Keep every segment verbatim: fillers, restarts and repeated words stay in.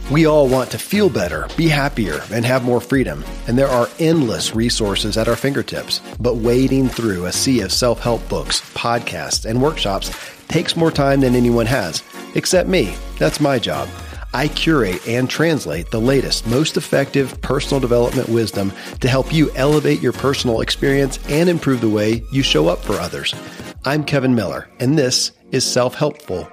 We all want to feel better, be happier, and have more freedom, and there are endless resources at our fingertips. But wading through a sea of self-help books, podcasts, and workshops takes more time than anyone has, except me. That's my job. I curate and translate the latest, most effective personal development wisdom to help you elevate your personal experience and improve the way you show up for others. I'm Kevin Miller, and this is Self-Helpful.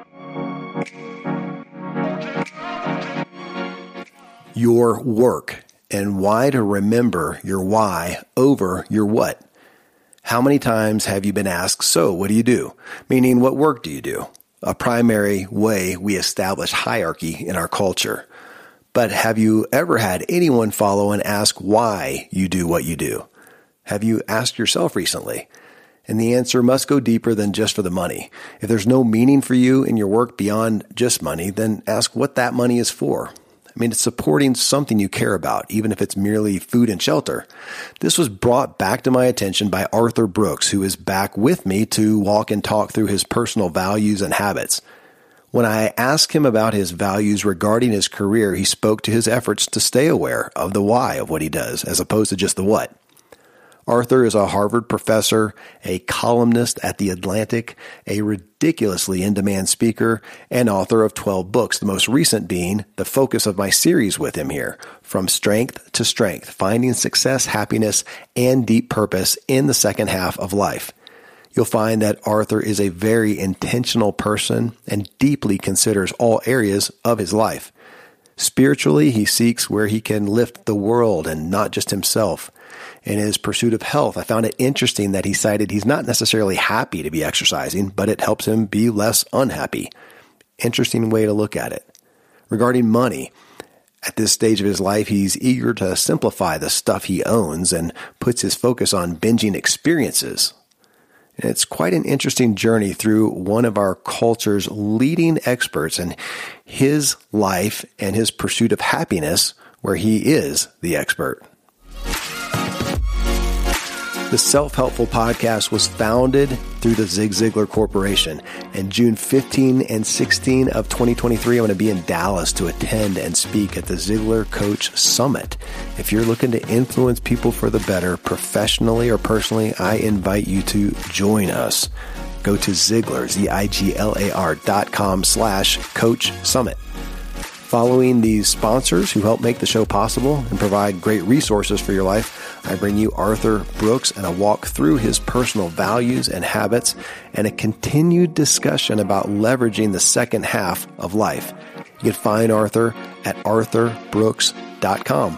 Your work and why to remember your why over your what. How many times have you been asked, so what do you do? Meaning, what work do you do? A primary way we establish hierarchy in our culture. But have you ever had anyone follow and ask why you do what you do? Have you asked yourself recently? And the answer must go deeper than just for the money. If there's no meaning for you in your work beyond just money, then ask what that money is for. I mean, it's supporting something you care about, even if it's merely food and shelter. This was brought back to my attention by Arthur Brooks, who is back with me to walk and talk through his personal values and habits. When I asked him about his values regarding his career, he spoke to his efforts to stay aware of the why of what he does, as opposed to just the what. Arthur is a Harvard professor, a columnist at The Atlantic, a ridiculously in-demand speaker, and author of twelve books, the most recent being the focus of my series with him here, From Strength to Strength, Finding Success, Happiness, and Deep Purpose in the Second Half of Life. You'll find that Arthur is a very intentional person and deeply considers all areas of his life. Spiritually, he seeks where he can lift the world and not just himself. In his pursuit of health, I found it interesting that he cited he's not necessarily happy to be exercising, but it helps him be less unhappy. Interesting way to look at it. Regarding money, at this stage of his life, he's eager to simplify the stuff he owns and puts his focus on binging experiences. And it's quite an interesting journey through one of our culture's leading experts and his life and his pursuit of happiness, where he is the expert. The Self-Helpful Podcast was founded through the Zig Ziglar Corporation. And June fifteenth and sixteenth of twenty twenty-three, I'm going to be in Dallas to attend and speak at the Ziglar Coach Summit. If you're looking to influence people for the better, professionally or personally, I invite you to join us. Go to Ziglar, Z I G L A R dot com slash Coach Summit. Following these sponsors who help make the show possible and provide great resources for your life, I bring you Arthur Brooks and a walk through his personal values and habits and a continued discussion about leveraging the second half of life. You can find Arthur at arthur brooks dot com.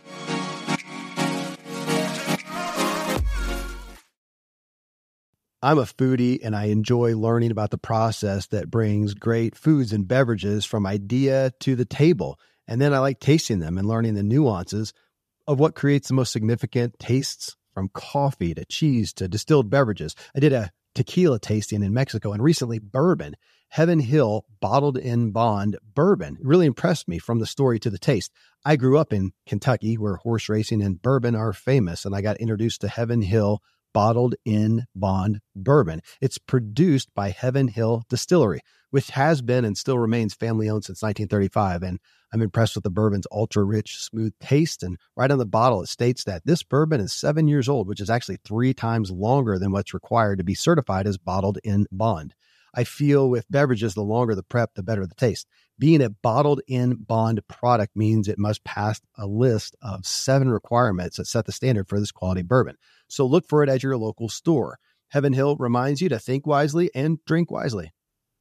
I'm a foodie and I enjoy learning about the process that brings great foods and beverages from idea to the table. And then I like tasting them and learning the nuances of what creates the most significant tastes, from coffee to cheese to distilled beverages. I did a tequila tasting in Mexico and recently bourbon. Heaven Hill Bottled in Bond Bourbon really impressed me from the story to the taste. I grew up in Kentucky where horse racing and bourbon are famous, and I got introduced to Heaven Hill Bottled in Bond Bourbon. It's produced by Heaven Hill Distillery, which has been and still remains family-owned since nineteen thirty-five. And I'm impressed with the bourbon's ultra-rich, smooth taste. And right on the bottle, it states that this bourbon is seven years old, which is actually three times longer than what's required to be certified as Bottled in Bond. I feel with beverages, the longer the prep, the better the taste. Being a Bottled in Bond product means it must pass a list of seven requirements that set the standard for this quality bourbon. So look for it at your local store. Heaven Hill reminds you to think wisely and drink wisely.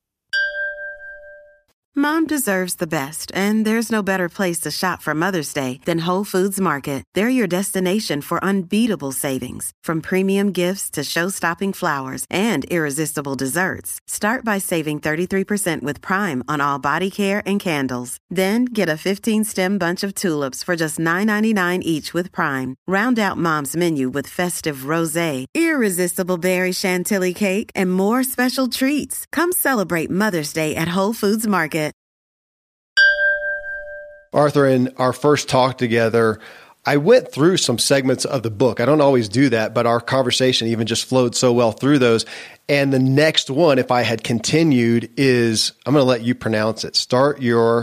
Mom deserves the best, and there's no better place to shop for Mother's Day than Whole Foods Market. They're your destination for unbeatable savings, from premium gifts to show-stopping flowers and irresistible desserts. Start by saving thirty-three percent with Prime on all body care and candles. Then get a fifteen-stem bunch of tulips for just nine ninety-nine each with Prime. Round out Mom's menu with festive rosé, irresistible berry chantilly cake, and more special treats. Come celebrate Mother's Day at Whole Foods Market. Arthur, in our first talk together, I went through some segments of the book. I don't always do that, but our conversation even just flowed so well through those. And the next one, if I had continued, is, I'm going to let you pronounce it. Start Your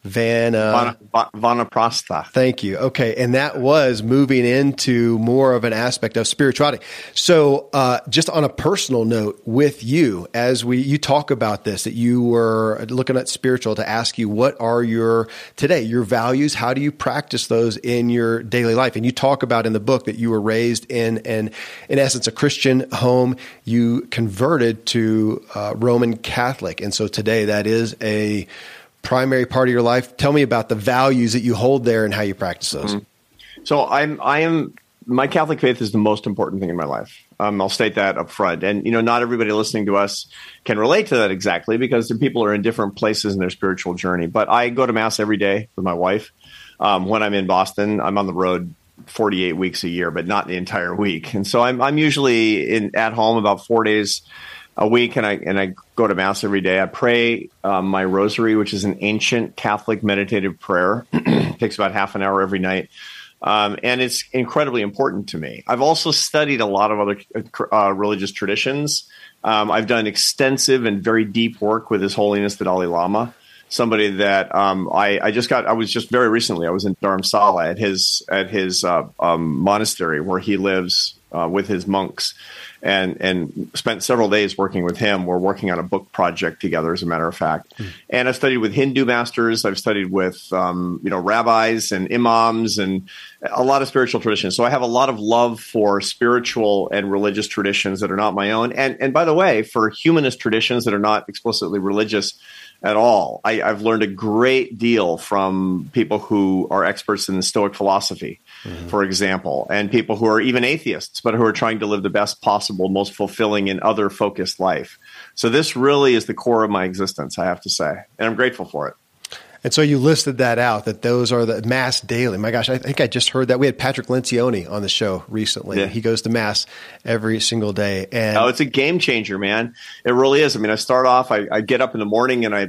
Vana, Vana, Vanaprastha. Thank you. Okay. And that was moving into more of an aspect of spirituality. So, uh, just on a personal note with you, as we, you talk about this, that you were looking at spiritual to ask you, what are your, today, your values? How do you practice those in your daily life? And you talk about in the book that you were raised in, and in essence, a Christian home. You converted to uh, Roman Catholic. And so today that is a primary part of your life. Tell me about the values that you hold there and how you practice those. Mm-hmm. So I'm, I am, my Catholic faith is the most important thing in my life. Um, I'll state that up front. And, you know, not everybody listening to us can relate to that exactly, because the people are in different places in their spiritual journey. But I go to Mass every day with my wife. Um, when I'm in Boston, I'm on the road forty-eight weeks a year, but not the entire week. And so I'm, I'm usually in, at home about four days a week, and I and I go to Mass every day. I pray um, my rosary, which is an ancient Catholic meditative prayer. It takes about half an hour every night, um, and it's incredibly important to me. I've also studied a lot of other uh, religious traditions. Um, I've done extensive and very deep work with His Holiness the Dalai Lama, somebody that um, I, I just got. I was just very recently. I was in Dharamsala at his at his uh, um, monastery where he lives uh, with his monks. And and spent several days working with him. We're working on a book project together, as a matter of fact. Mm. And I've studied with Hindu masters. I've studied with um, you know rabbis and imams and a lot of spiritual traditions. So I have a lot of love for spiritual and religious traditions that are not my own. And and by the way, for humanist traditions that are not explicitly religious at all. I, I've learned a great deal from people who are experts in the Stoic philosophy, mm-hmm. for example, and people who are even atheists, but who are trying to live the best possible, most fulfilling and other focused life. So this really is the core of my existence, I have to say, and I'm grateful for it. And so you listed that out, that those are the Mass daily. My gosh, I think I just heard that. We had Patrick Lencioni on the show recently. Yeah. He goes to Mass every single day. And oh, it's a game changer, man. It really is. I mean, I start off, I, I get up in the morning and I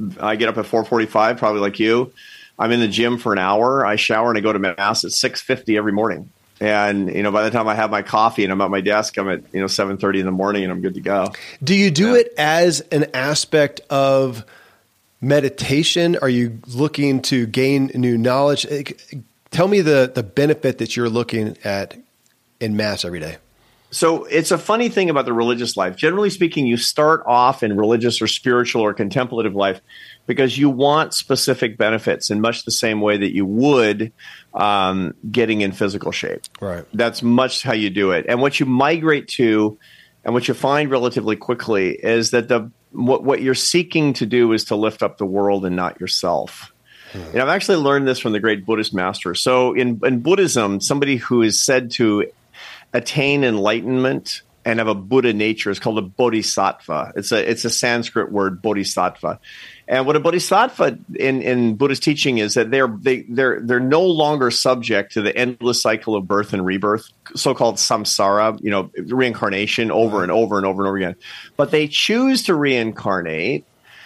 I get up at four forty-five, probably like you. I'm in the gym for an hour. I shower and I go to Mass at six fifty every morning. And, you know, by the time I have my coffee and I'm at my desk, I'm at, you know, seven thirty in the morning and I'm good to go. Do you do yeah. it as an aspect of meditation? Are you looking to gain new knowledge? Tell me the, the benefit that you're looking at in Mass every day. So it's a funny thing about the religious life. Generally speaking, you start off in religious or spiritual or contemplative life because you want specific benefits in much the same way that you would um, getting in physical shape. Right. That's much how you do it. And what you migrate to and what you find relatively quickly is that the what, what you're seeking to do is to lift up the world and not yourself. Hmm. And I've actually learned this from the great Buddhist master. So in, in Buddhism, somebody who is said to attain enlightenment and have a Buddha nature is called a bodhisattva. It's a it's a Sanskrit word, bodhisattva. And what a bodhisattva in, in Buddhist teaching is that they're they they're they're no longer subject to the endless cycle of birth and rebirth, so-called samsara, you know, reincarnation over and over and over and over again. But they choose to reincarnate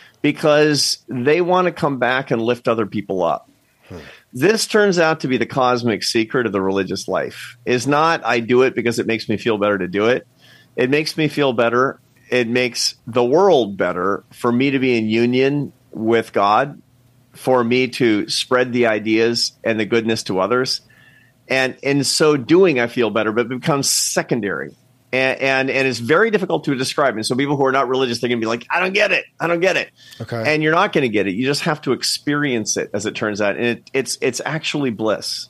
because they want to come back and lift other people up. Hmm. This turns out to be the cosmic secret of the religious life. Is not I do it because it makes me feel better to do it. It makes me feel better. It makes the world better for me to be in union with God, for me to spread the ideas and the goodness to others. And in so doing, I feel better, but it becomes secondary. And, and and it's very difficult to describe. And so people who are not religious, they're going to be like, I don't get it. I don't get it. Okay. And you're not going to get it. You just have to experience it, as it turns out. And it, it's it's actually bliss.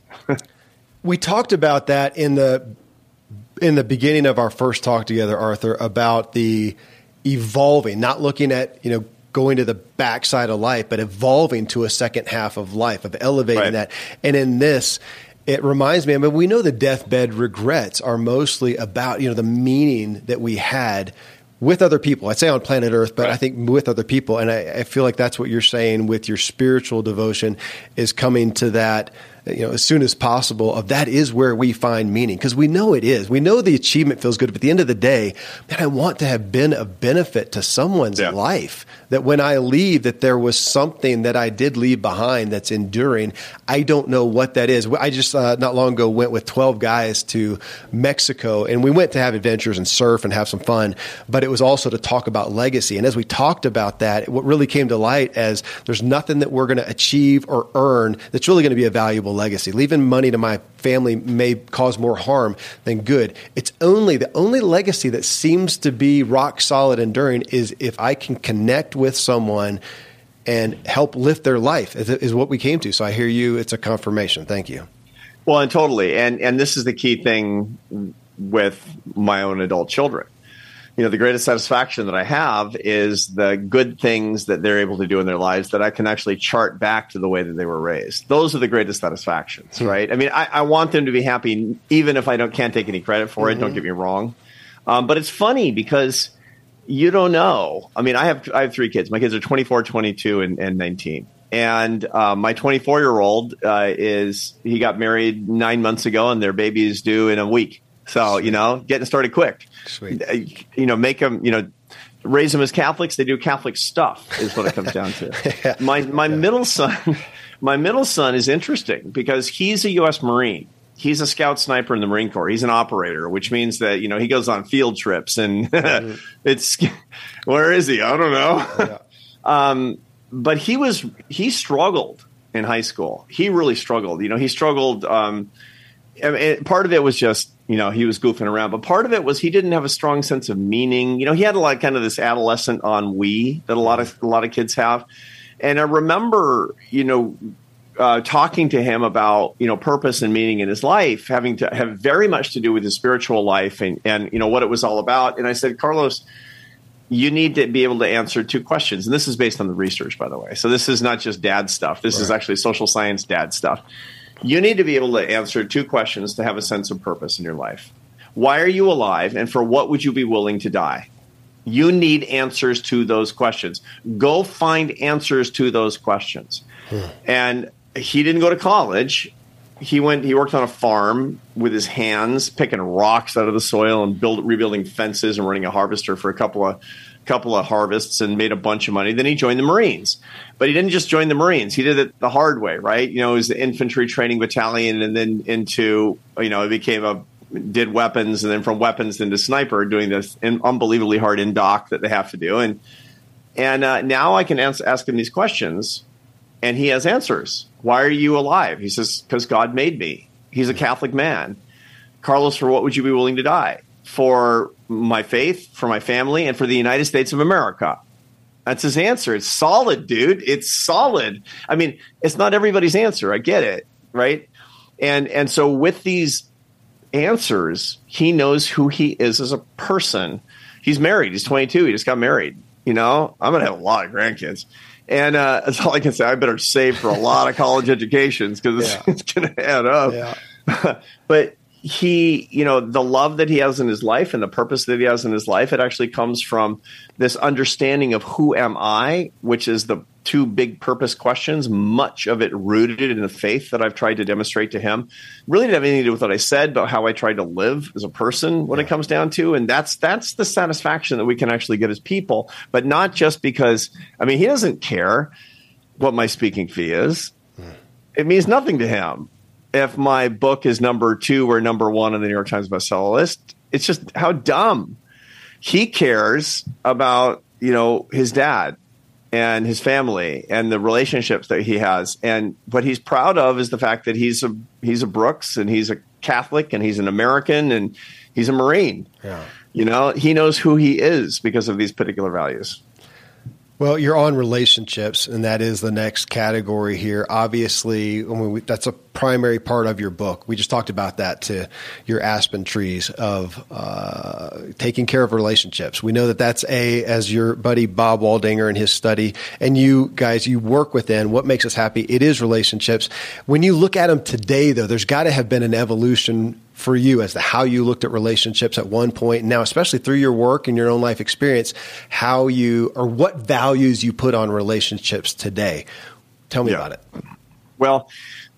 We talked about that in the in the beginning of our first talk together, Arthur, about the evolving, not looking at, you know, going to the backside of life, but evolving to a second half of life, of elevating right. that. And in this, it reminds me, I mean, we know the deathbed regrets are mostly about, you know, the meaning that we had with other people. I'd say on planet Earth, but right. I think with other people. And I, I feel like that's what you're saying with your spiritual devotion is coming to that you know, as soon as possible of that is where we find meaning, because we know it is. We know the achievement feels good, but at the end of the day, man, I want to have been of benefit to someone's yeah. life, that when I leave, that there was something that I did leave behind that's enduring. I don't know what that is. I just uh, not long ago went with twelve guys to Mexico, and we went to have adventures and surf and have some fun, but it was also to talk about legacy. And as we talked about that, what really came to light as there's nothing that we're going to achieve or earn that's really going to be a valuable legacy. Leaving money to my family may cause more harm than good. It's only the only legacy that seems to be rock solid, enduring, is if I can connect with someone and help lift their life, is, is what we came to. So I hear you. It's a confirmation. Thank you. Well, and totally. And, and this is the key thing with my own adult children. You know, the greatest satisfaction that I have is the good things that they're able to do in their lives that I can actually chart back to the way that they were raised. Those are the greatest satisfactions, mm-hmm. right? I mean, I, I want them to be happy, even if I don't can't take any credit for it. Mm-hmm. Don't get me wrong. Um, but it's funny because you don't know. I mean, I have I have three kids. My kids are twenty-four, twenty-two, and, and nineteen. And uh, my twenty-four-year-old uh, is he got married nine months ago, and their baby is due in a week. So, you know, getting started quick. Sweet. You know, make them, you know, raise them as Catholics. They do Catholic stuff is what it comes down to. yeah. My my yeah. middle son, my middle son is interesting because he's a U S Marine. He's a scout sniper in the Marine Corps. He's an operator, which means that, you know, he goes on field trips and mm-hmm. it's, where is he? I don't know. Yeah. um, but he was, he struggled in high school. He really struggled. You know, he struggled. Um, I mean, part of it was just, you know, he was goofing around, but part of it was he didn't have a strong sense of meaning. You know, he had a lot kind of this adolescent ennui that a lot of a lot of kids have. And I remember, you know, uh, talking to him about, you know, purpose and meaning in his life, having to have very much to do with his spiritual life and, and, you know, what it was all about. And I said, Carlos, you need to be able to answer two questions. And this is based on the research, by the way. So this is not just dad stuff. This right. is actually social science dad stuff. You need to be able to answer two questions to have a sense of purpose in your life. Why are you alive, and for what would you be willing to die? You need answers to those questions. Go find answers to those questions. Hmm. And he didn't go to college. He went. He worked on a farm with his hands, picking rocks out of the soil and build, rebuilding fences and running a harvester for a couple of couple of harvests and made a bunch of money. Then he joined the Marines. But he didn't just join the Marines. He did it the hard way, right? You know, it was the infantry training battalion and then into, you know, it became a, did weapons and then from weapons into sniper, doing this unbelievably hard in-doc that they have to do. And and uh, now I can ask, ask him these questions and he has answers. Why are you alive? He says, because God made me. He's a Catholic man. Carlos, for what would you be willing to die? For my faith, for my family, and for the United States of America. That's his answer. It's solid, dude. It's solid. I mean, it's not everybody's answer. I get it, right? And and so with these answers, he knows who he is as a person. He's married. He's twenty-two. He just got married. You know, I'm going to have a lot of grandkids. And uh, that's all I can say. I better save for a lot of college educations because it's, yeah. it's going to add up. Yeah. But he, you know, the love that he has in his life and the purpose that he has in his life, it actually comes from this understanding of who am I, which is the two big purpose questions, much of it rooted in the faith that I've tried to demonstrate to him. Really didn't have anything to do with what I said, but how I tried to live as a person, what yeah. it comes down to. And that's that's the satisfaction that we can actually get as people, but not just because, I mean, he doesn't care what my speaking fee is. Mm. It means nothing to him. If my book is number two or number one on the New York Times bestseller list, it's just how dumb. He cares about, you know, his dad and his family and the relationships that he has. And what he's proud of is the fact that he's a he's a Brooks and he's a Catholic and he's an American and he's a Marine. Yeah. You know, he knows who he is because of these particular values. Well, you're on relationships, and that is the next category here. Obviously, I mean, we, that's a primary part of your book. We just talked about that to your aspen trees of uh, taking care of relationships. We know that that's a, as your buddy Bob Waldinger in his study, and you guys, you work within what makes us happy. It is relationships. When you look at them today, though, there's got to have been an evolution for you as to how you looked at relationships at one point, and now, especially through your work and your own life experience, how you, or what values you put on relationships today. Tell me yeah. about it. Well,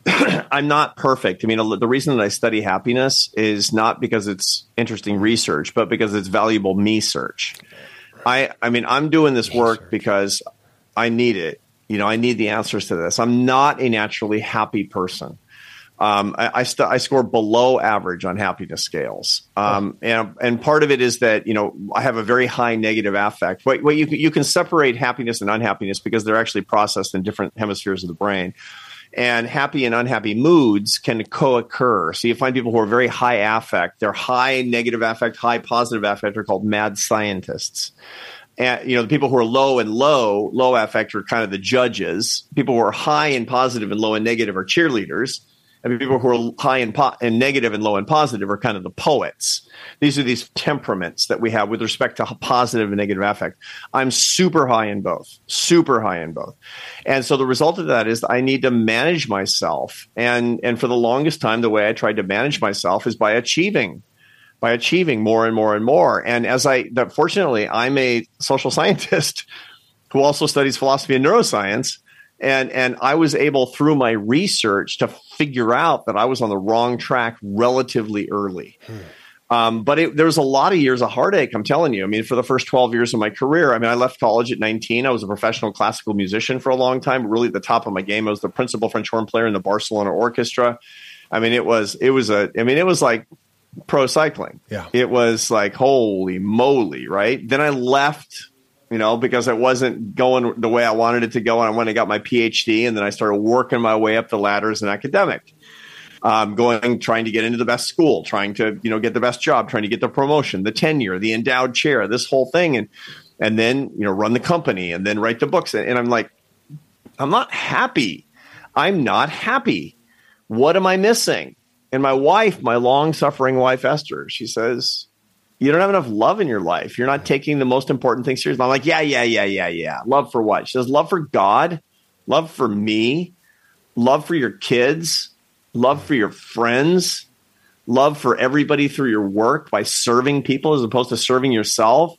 I'm not perfect. I mean, the reason that I study happiness is not because it's interesting research, but because it's valuable me search. I, I mean, I'm doing this work because I need it. You know, I need the answers to this. I'm not a naturally happy person. Um, I, I, st- I score below average on happiness scales. Um, and, and part of it is that, you know, I have a very high negative affect. But, but you, you can separate happiness and unhappiness because they're actually processed in different hemispheres of the brain. And happy and unhappy moods can co-occur. So you find people who are very high affect, they're high negative affect, high positive affect are called mad scientists. And, you know, the people who are low and low, low affect are kind of the judges. People who are high and positive and low and negative are cheerleaders. And people who are high and, po- and negative and low and positive are kind of the poets. These are these temperaments that we have with respect to positive and negative affect. I'm super high in both, super high in both. And so the result of that is I need to manage myself. And, and for the longest time, the way I tried to manage myself is by achieving, by achieving more and more and more. And as I, that fortunately, I'm a social scientist who also studies philosophy and neuroscience. And and I was able, through my research, to figure out that I was on the wrong track relatively early. Hmm. Um, but it, there was a lot of years of heartache, I'm telling you. I mean, for the first twelve years of my career, I mean, I left college at nineteen. I was a professional classical musician for a long time, really at the top of my game. I was the principal French horn player in the Barcelona Orchestra. I mean, it was it was a I mean, it was like pro cycling. Yeah. It was like, holy moly, right? Then I left, you know, because it wasn't going the way I wanted it to go. And I went and got my P H D, and then I started working my way up the ladder as an academic, um, going, trying to get into the best school, trying to, you know, get the best job, trying to get the promotion, the tenure, the endowed chair, this whole thing. And, and then, you know, run the company and then write the books. And, and I'm like, I'm not happy. I'm not happy. What am I missing? And my wife, my long suffering wife, Esther, she says, you don't have enough love in your life. You're not taking the most important things seriously. I'm like, yeah, yeah, yeah, yeah, yeah. Love for what? She says, love for God, love for me, love for your kids, love for your friends, love for everybody through your work by serving people as opposed to serving yourself.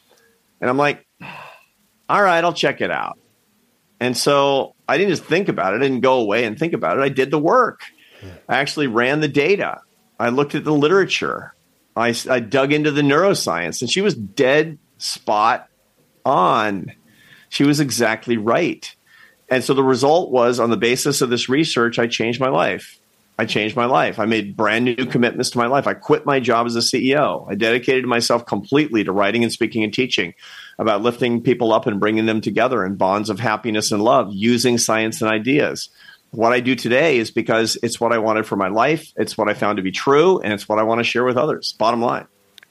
And I'm like, all right, I'll check it out. And so I didn't just think about it. I didn't go away and think about it. I did the work. I actually ran the data. I looked at the literature. I, I dug into the neuroscience, and she was dead spot on. She was exactly right. And so the result was, on the basis of this research, I changed my life. I changed my life. I made brand new commitments to my life. I quit my job as a C E O. I dedicated myself completely to writing and speaking and teaching about lifting people up and bringing them together in bonds of happiness and love using science and ideas. What I do today is because it's what I wanted for my life. It's what I found to be true, and it's what I want to share with others. Bottom line.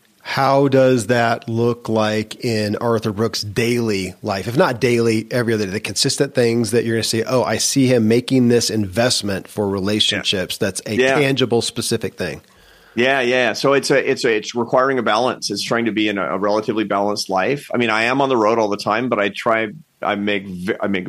How does that look like in Arthur Brooks' daily life? If not daily, every other day, the consistent things that you're going to say, oh, I see him making this investment for relationships. Yeah. That's a yeah. tangible, specific thing. Yeah, yeah. So it's a, it's a, it's requiring a balance. It's trying to be in a, a relatively balanced life. I mean, I am on the road all the time, but I try, I make, I make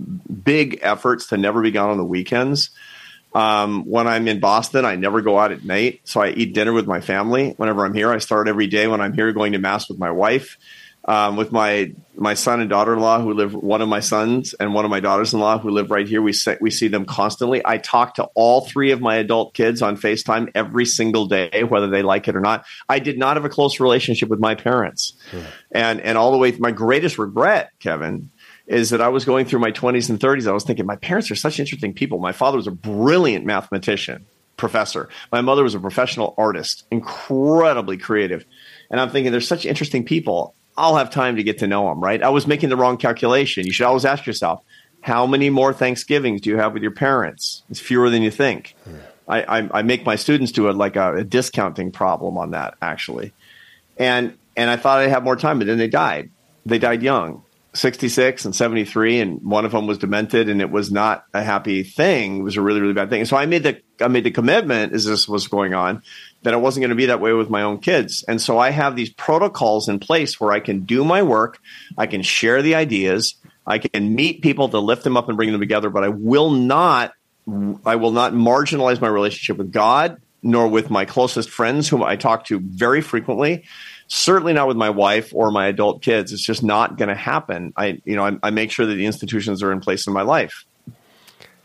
big efforts to never be gone on the weekends. Um, when I'm in Boston, I never go out at night. So I eat dinner with my family whenever I'm here. I start every day when I'm here going to mass with my wife, um, with my, my son and daughter-in-law who live, one of my sons and one of my daughters-in-law who live right here. We se- we see them constantly. I talk to all three of my adult kids on FaceTime every single day, whether they like it or not. I did not have a close relationship with my parents. Hmm. And, and all the way, my greatest regret, Kevin, is that I was going through my twenties and thirties. I was thinking, my parents are such interesting people. My father was a brilliant mathematician, professor. My mother was a professional artist, incredibly creative. And I'm thinking, they're such interesting people. I'll have time to get to know them, right? I was making the wrong calculation. You should always ask yourself, how many more Thanksgivings do you have with your parents? It's fewer than you think. Hmm. I, I, I make my students do a, like a, a discounting problem on that, actually. And, and I thought I'd have more time, but then they died. They died young. sixty-six and seventy-three, and one of them was demented, and it was not a happy thing. It was a really, really bad thing. And so I made the I made the commitment, as this was going on, that it wasn't going to be that way with my own kids. And so I have these protocols in place where I can do my work, I can share the ideas, I can meet people to lift them up and bring them together, but I will not I will not marginalize my relationship with God, nor with my closest friends, whom I talk to very frequently. Certainly not with my wife or my adult kids. It's just not going to happen. I, you know, I, I make sure that the institutions are in place in my life.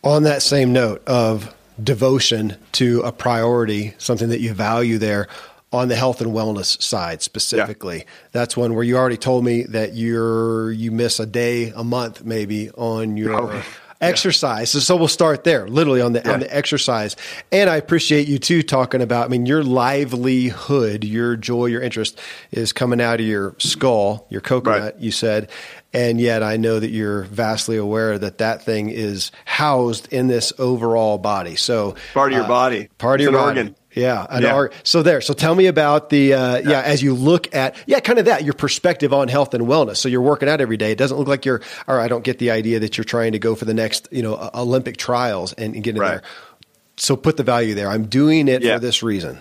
On that same note of devotion to a priority, something that you value there, on the health and wellness side specifically, yeah. that's one where you already told me that you're you miss a day a month maybe on your oh, exercise. Yeah. So, so we'll start there, literally on the yeah. on the exercise. And I appreciate you too talking about. I mean, your livelihood, your joy, your interest is coming out of your skull, your coconut. Right. You said. And yet I know that you're vastly aware that that thing is housed in this overall body. So part of your uh, body, part it's of your an body. organ. Yeah. An yeah. org- so there. So tell me about the, uh, yeah. yeah, as you look at, yeah, kind of that, your perspective on health and wellness. So you're working out every day. It doesn't look like you're, or I don't get the idea that you're trying to go for the next, you know, Olympic trials and, and get in right. there. So put the value there. I'm doing it yeah. for this reason.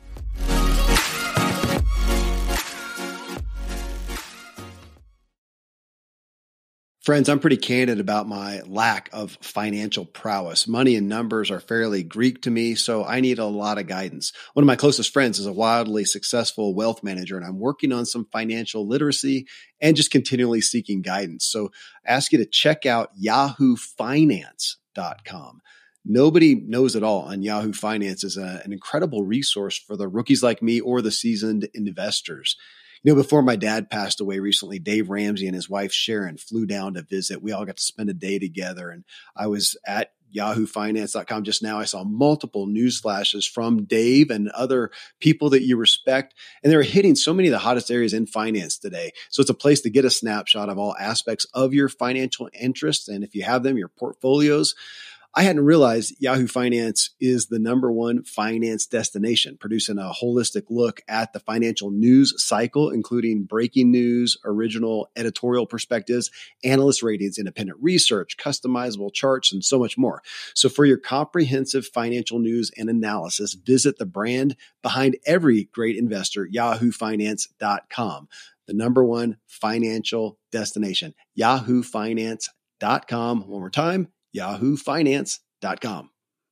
Friends, I'm pretty candid about my lack of financial prowess. Money and numbers are fairly Greek to me, so I need a lot of guidance. One of my closest friends is a wildly successful wealth manager, and I'm working on some financial literacy and just continually seeking guidance. So I ask you to check out yahoo finance dot com. Nobody knows it all on Yahoo Finance is a, an incredible resource for the rookies like me or the seasoned investors. You know, before my dad passed away recently, Dave Ramsey and his wife Sharon flew down to visit. We all got to spend a day together. And I was at yahoo finance dot com just now. I saw multiple news flashes from Dave and other people that you respect. And they were hitting so many of the hottest areas in finance today. So it's a place to get a snapshot of all aspects of your financial interests. And if you have them, your portfolios. I hadn't realized Yahoo Finance is the number one finance destination, producing a holistic look at the financial news cycle, including breaking news, original editorial perspectives, analyst ratings, independent research, customizable charts, and so much more. So for your comprehensive financial news and analysis, visit the brand behind every great investor, yahoo finance dot com, the number one financial destination, yahoo finance dot com. One more time. yahoo finance dot com.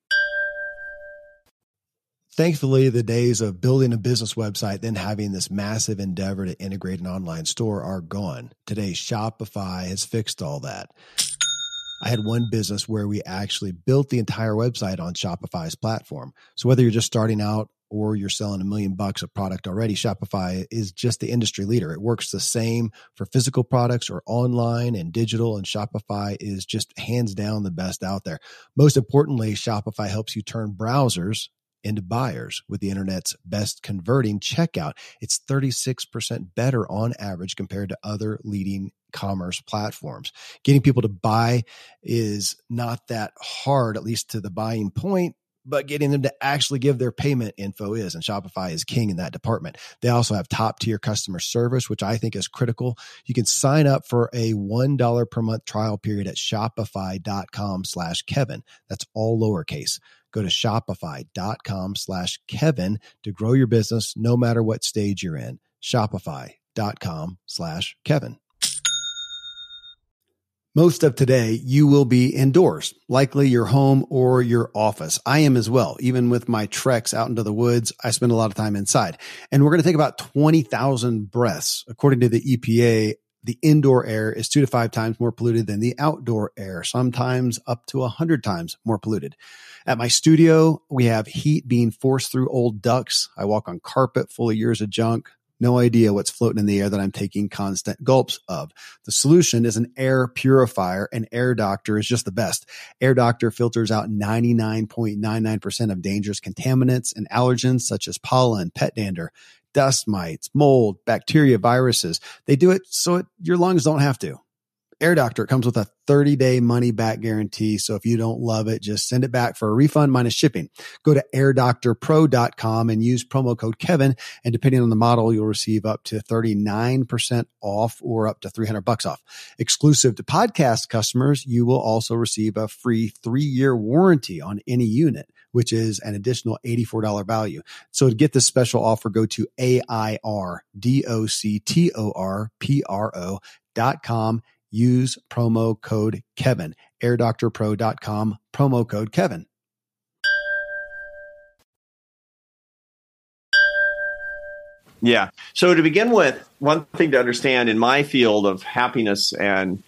Thankfully, the days of building a business website, then having this massive endeavor to integrate an online store are gone. Today, Shopify has fixed all that. I had one business where we actually built the entire website on Shopify's platform. So whether you're just starting out or you're selling a million bucks of product already, Shopify is just the industry leader. It works the same for physical products or online and digital, and Shopify is just hands down the best out there. Most importantly, Shopify helps you turn browsers into buyers with the internet's best converting checkout. It's thirty-six percent better on average compared to other leading commerce platforms. Getting people to buy is not that hard, at least to the buying point, but getting them to actually give their payment info is, and Shopify is king in that department. They also have top tier customer service, which I think is critical. You can sign up for a one dollar per month trial period at shopify dot com slash Kevin. That's all lowercase. Go to shopify dot com slash Kevin to grow your business no matter what stage you're in. shopify dot com slash Kevin. Most of today, you will be indoors, likely your home or your office. I am as well. Even with my treks out into the woods, I spend a lot of time inside. And we're going to take about twenty thousand breaths. According to the E P A, the indoor air is two to five times more polluted than the outdoor air, sometimes up to one hundred times more polluted. At my studio, we have heat being forced through old ducts. I walk on carpet full of years of junk. No idea what's floating in the air that I'm taking constant gulps of. The solution is an air purifier, and Air Doctor is just the best. Air Doctor filters out ninety-nine point nine nine percent of dangerous contaminants and allergens such as pollen, pet dander, dust mites, mold, bacteria, viruses. They do it so it, your lungs don't have to. Air Doctor comes with a thirty day money back guarantee. So if you don't love it, just send it back for a refund minus shipping. Go to air doctor pro dot com and use promo code Kevin. And depending on the model, you'll receive up to thirty-nine percent off or up to three hundred bucks off. Exclusive to podcast customers, you will also receive a free three year warranty on any unit, which is an additional eighty-four dollars value. So to get this special offer, go to A I R D O C T O R P R O dot com. Use promo code Kevin, air doctor pro dot com, promo code Kevin. Yeah. So to begin with, one thing to understand in my field of happiness and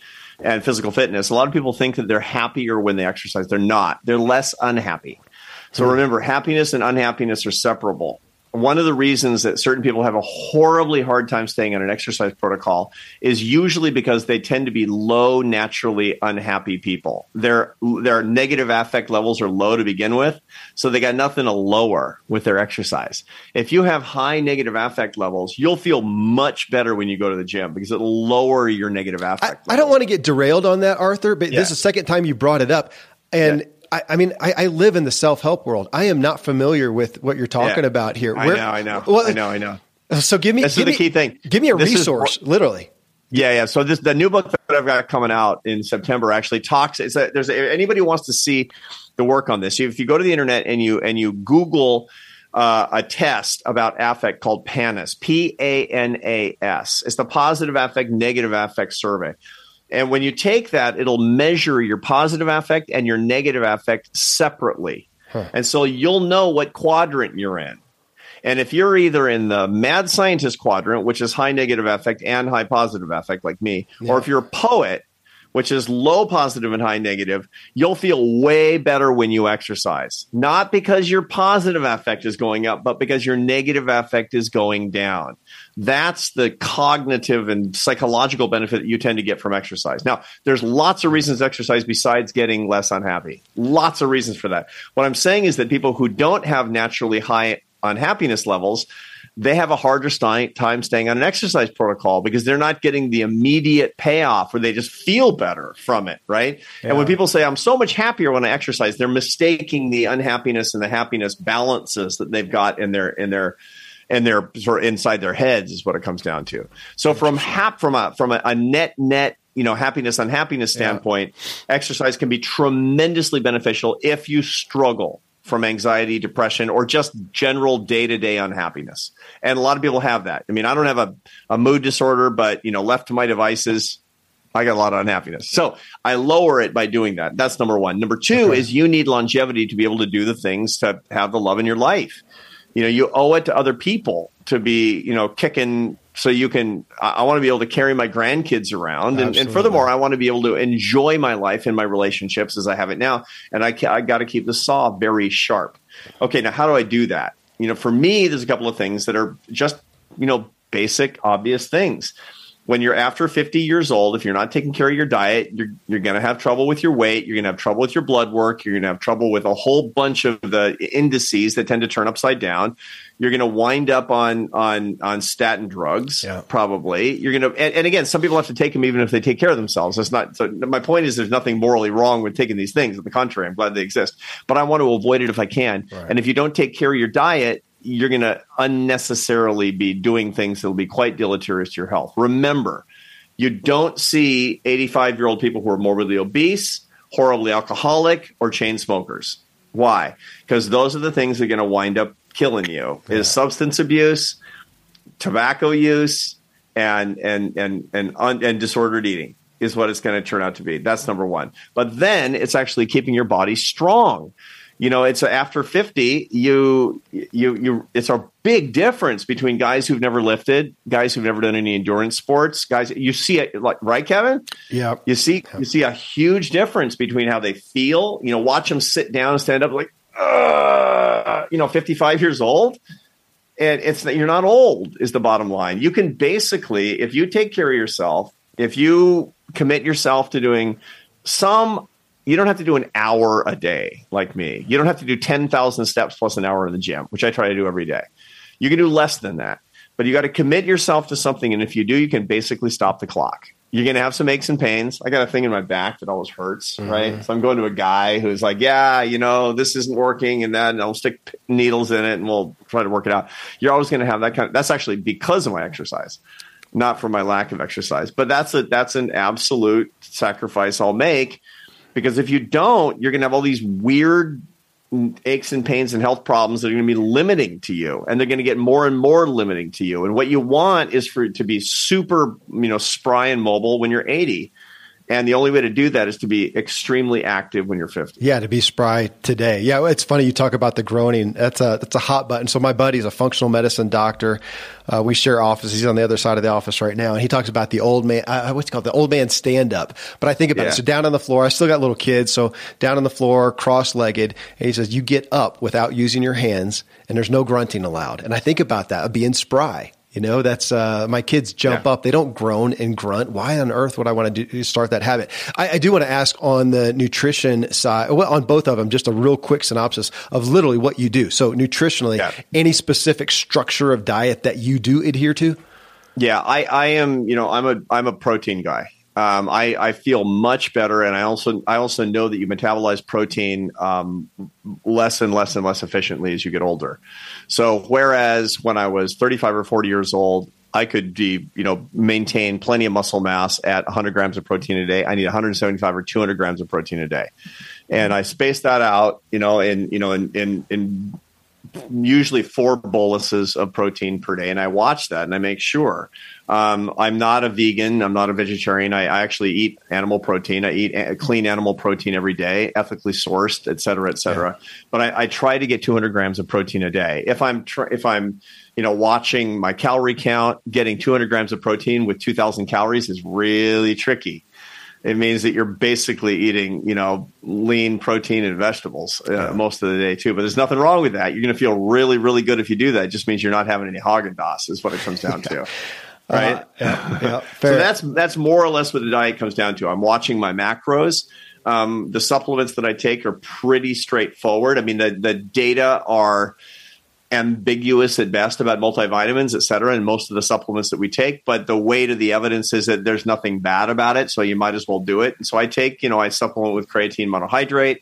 and physical fitness, a lot of people think that they're happier when they exercise. They're not. They're less unhappy. So remember, happiness and unhappiness are separable. One of the reasons that certain people have a horribly hard time staying on an exercise protocol is usually because they tend to be low, naturally unhappy people. Their their negative affect levels are low to begin with, so they got nothing to lower with their exercise. If you have high negative affect levels, you'll feel much better when you go to the gym because it'll lower your negative affect I, I don't want to get derailed on that, Arthur, but yeah. This is the second time you brought it up. And yeah. I, I mean, I, I live in the self-help world. I am not familiar with what you're talking yeah. about here. I Where, know, I know, well, I know, I know. So give me, this give is me, the key thing. Give me a this resource, is, literally. Yeah, yeah. So this the new book that I've got coming out in September actually talks. It's a, there's a, anybody who wants to see the work on this. If you go to the internet and you and you Google uh, a test about affect called PANAS, P A N A S. It's the Positive Affect Negative Affect Survey. And when you take that, it'll measure your positive affect and your negative affect separately. Huh. And so you'll know what quadrant you're in. And if you're either in the mad scientist quadrant, which is high negative affect and high positive affect like me, yeah. or if you're a poet, which is low positive and high negative, you'll feel way better when you exercise. Not because your positive affect is going up, but because your negative affect is going down. That's the cognitive and psychological benefit that you tend to get from exercise. Now, there's lots of reasons to exercise besides getting less unhappy. Lots of reasons for that. What I'm saying is that people who don't have naturally high unhappiness levels, they have a harder st- time staying on an exercise protocol because they're not getting the immediate payoff where they just feel better from it, right? Yeah. And when people say, I'm so much happier when I exercise, they're mistaking the unhappiness and the happiness balances that they've got in their in their and their sort of inside their heads is what it comes down to. So from hap from a from a, a net net you know happiness unhappiness standpoint, yeah. exercise can be tremendously beneficial if you struggle from anxiety, depression, or just general day-to-day unhappiness. And a lot of people have that. I mean, I don't have a, a mood disorder, but, you know, left to my devices, I got a lot of unhappiness. So I lower it by doing that. That's number one. Number two okay. is you need longevity to be able to do the things to have the love in your life. You know, you owe it to other people to be, you know, kicking so you can, I, I want to be able to carry my grandkids around. And, and furthermore, I want to be able to enjoy my life and my relationships as I have it now. And I, I got to keep the saw very sharp. Okay, now how do I do that? You know, for me, there's a couple of things that are just, you know, basic, obvious things. When you're after fifty years old, if you're not taking care of your diet, you're you're going to have trouble with your weight. You're going to have trouble with your blood work. You're going to have trouble with a whole bunch of the indices that tend to turn upside down. You're going to wind up on on on statin drugs, yeah. probably. You're going to, and, and again, some people have to take them even if they take care of themselves. That's not. So my point is, there's nothing morally wrong with taking these things. On the contrary, I'm glad they exist, but I want to avoid it if I can. Right. And if you don't take care of your diet, you're going to unnecessarily be doing things that will be quite deleterious to your health. Remember, you don't see eighty-five-year-old people who are morbidly obese, horribly alcoholic, or chain smokers. Why? Because those are the things that are going to wind up killing you. Yeah. Is substance abuse, tobacco use, and and and and and, and disordered eating is what it's going to turn out to be. That's number one. But then it's actually keeping your body strong. You know, it's after fifty, you, you, you, it's a big difference between guys who've never lifted, guys who've never done any endurance sports, guys. You see it, like, right, Kevin? Yeah. You see, you see a huge difference between how they feel. You know, watch them sit down and stand up like, uh, you know, fifty-five years old. And it's you're not old is the bottom line. You can basically, if you take care of yourself, if you commit yourself to doing some. You don't have to do an hour a day like me. You don't have to do ten thousand steps plus an hour in the gym, which I try to do every day. You can do less than that, but you got to commit yourself to something. And if you do, you can basically stop the clock. You're going to have some aches and pains. I got a thing in my back that always hurts, mm-hmm. right? So I'm going to a guy who's like, yeah, you know, this isn't working. And then I'll stick needles in it and we'll try to work it out. You're always going to have that kind of, that's actually because of my exercise, not for my lack of exercise. But that's a, that's an absolute sacrifice I'll make. Because if you don't, you're going to have all these weird aches and pains and health problems that are going to be limiting to you. And they're going to get more and more limiting to you. And what you want is for it to be super, you know, spry and mobile when you're eighty. And the only way to do that is to be extremely active when you're fifty. Yeah, to be spry today. Yeah, it's funny you talk about the groaning. That's a that's a hot button. So my buddy's a functional medicine doctor. Uh, we share office. He's on the other side of the office right now, and he talks about the old man. Uh, what's it called? The old man stand up. But I think about yeah. it. So down on the floor. I still got little kids, so down on the floor, cross-legged. And he says you get up without using your hands, and there's no grunting allowed. And I think about that being spry. You know, that's uh, my kids jump yeah. up. They don't groan and grunt. Why on earth would I want to do, start that habit? I, I do want to ask on the nutrition side, well, on both of them, just a real quick synopsis of literally what you do. So nutritionally, yeah. any specific structure of diet that you do adhere to? Yeah, I, I am, you know, I'm a I'm a protein guy. Um, I, I feel much better, and I also I also know that you metabolize protein um, less and less and less efficiently as you get older. So whereas when I was thirty-five or forty years old, I could be, you know, maintain plenty of muscle mass at one hundred grams of protein a day. I need one hundred seventy-five or two hundred grams of protein a day, and I space that out, you know, in you know in in, in usually four boluses of protein per day, and I watch that and I make sure. Um, I'm not a vegan. I'm not a vegetarian. I, I actually eat animal protein. I eat a clean animal protein every day, ethically sourced, et cetera, et cetera. Yeah. But I, I try to get two hundred grams of protein a day. If I'm tr- if I'm you know watching my calorie count, getting two hundred grams of protein with two thousand calories is really tricky. It means that you're basically eating, you know, lean protein and vegetables uh, yeah. most of the day too. But there's nothing wrong with that. You're going to feel really, really good if you do that. It just means you're not having any Haagen-Dazs is what it comes down to. Right. Uh, yeah, yeah, so that's that's more or less what the diet comes down to. I'm watching my macros. Um, the supplements that I take are pretty straightforward. I mean, the, the data are ambiguous at best about multivitamins, et cetera, and most of the supplements that we take. But the weight of the evidence is that there's nothing bad about it. So you might as well do it. And so I take, you know, I supplement with creatine monohydrate.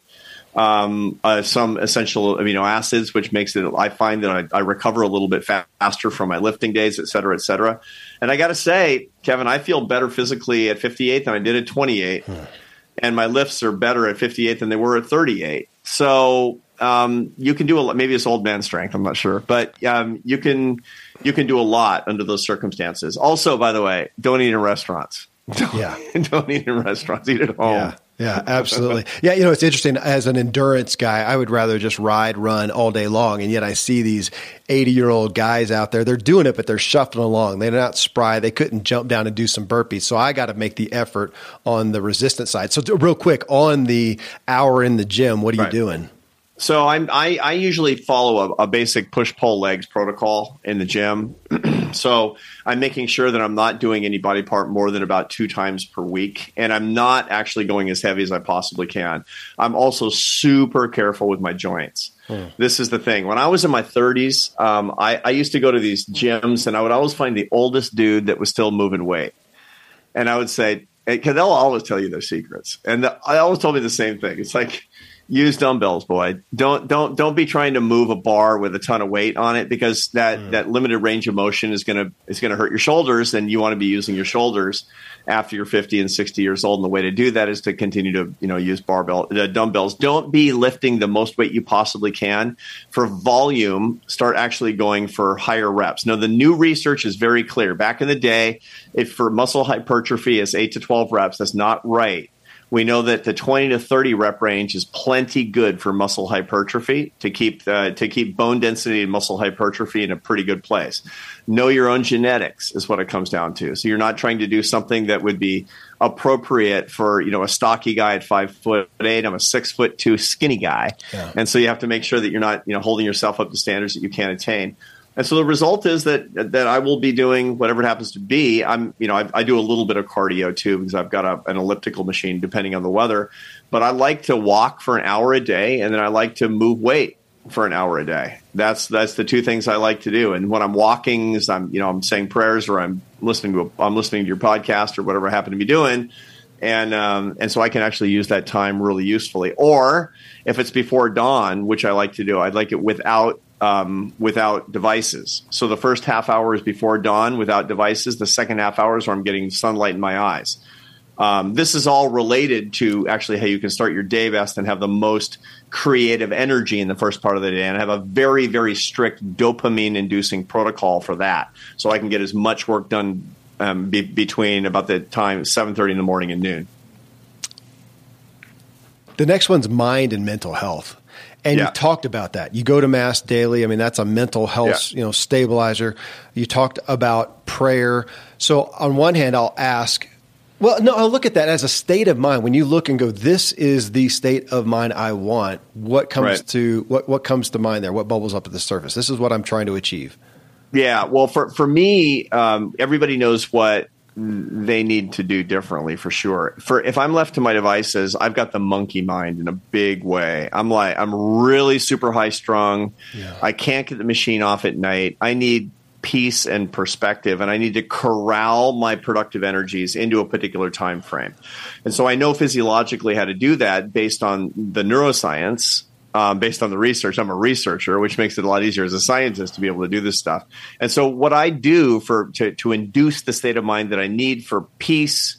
Um, uh, some essential amino acids, which makes it, I find that I, I recover a little bit faster from my lifting days, et cetera, et cetera. And I got to say, Kevin, I feel better physically at fifty-eight than I did at twenty-eight. Hmm. And my lifts are better at fifty-eight than they were at thirty-eight. So um, you can do a lot. Maybe it's old man strength. I'm not sure. But um, you can you can do a lot under those circumstances. Also, by the way, don't eat in restaurants. Don't, yeah. don't eat in restaurants. Eat at home. Yeah. Yeah, absolutely. Yeah, you know, it's interesting. As an endurance guy, I would rather just ride, run all day long. And yet I see these eighty-year-old guys out there. They're doing it, but they're shuffling along. They're not spry. They couldn't jump down and do some burpees. So I got to make the effort on the resistance side. So real quick, on the hour in the gym, what are right. you doing? So I'm, I, I usually follow a, a basic push-pull legs protocol in the gym. So I'm making sure that I'm not doing any body part more than about two times per week. And I'm not actually going as heavy as I possibly can. I'm also super careful with my joints. Hmm. This is the thing. When I was in my thirties, um, I, I used to go to these gyms, and I would always find the oldest dude that was still moving weight. And I would say, because they'll always tell you their secrets. And the, I always told me the same thing. It's like, use dumbbells, boy. Don't don't don't be trying to move a bar with a ton of weight on it, because that, mm. that limited range of motion is gonna is gonna hurt your shoulders, and you want to be using your shoulders after you're fifty and sixty years old. And the way to do that is to continue to you know use barbell uh, dumbbells. Don't be lifting the most weight you possibly can. For volume, start actually going for higher reps. Now, the new research is very clear. Back in the day, if for muscle hypertrophy is eight to twelve reps, that's not right. We know that the twenty to thirty rep range is plenty good for muscle hypertrophy to keep uh, to keep bone density and muscle hypertrophy in a pretty good place. Know your own genetics is what it comes down to. So you're not trying to do something that would be appropriate for you know a stocky guy at five foot eight. I'm a six foot two skinny guy, yeah. And so you have to make sure that you're not you know holding yourself up to standards that you can't attain. And so the result is that that I will be doing whatever it happens to be. I'm, you know, I, I do a little bit of cardio too, because I've got a, an elliptical machine depending on the weather. But I like to walk for an hour a day, and then I like to move weight for an hour a day. That's that's the two things I like to do. And when I'm walking, is I'm you know I'm saying prayers, or I'm listening to a, I'm listening to your podcast, or whatever I happen to be doing. And um, and so I can actually use that time really usefully. Or if it's before dawn, which I like to do, I'd like it without. Um, without devices. So the first half hour is before dawn without devices. The second half hours where I'm getting sunlight in my eyes. Um, this is all related to actually how you can start your day best and have the most creative energy in the first part of the day. And I have a very, very strict dopamine-inducing protocol for that. So I can get as much work done um, be- between about the time seven thirty in the morning and noon. The next one's mind and mental health. And yeah. you talked about that. You go to Mass daily. I mean, that's a mental health, yeah. you know, stabilizer. You talked about prayer. So on one hand, I'll ask, well, no, I'll look at that as a state of mind. When you look and go, this is the state of mind I want. What comes right. to what what comes to mind there? What bubbles up at the surface? This is what I'm trying to achieve. Yeah. Well, for for me, um, everybody knows what they need to do differently for sure. For if I'm left to my devices, I've got the monkey mind in a big way. I'm like, I'm really super high strung. Yeah. I can't get the machine off at night. I need peace and perspective, and I need to corral my productive energies into a particular time frame. And so I know physiologically how to do that based on the neuroscience. Um, based on the research. I'm a researcher, which makes it a lot easier as a scientist to be able to do this stuff. And so what I do for to, to induce the state of mind that I need for peace,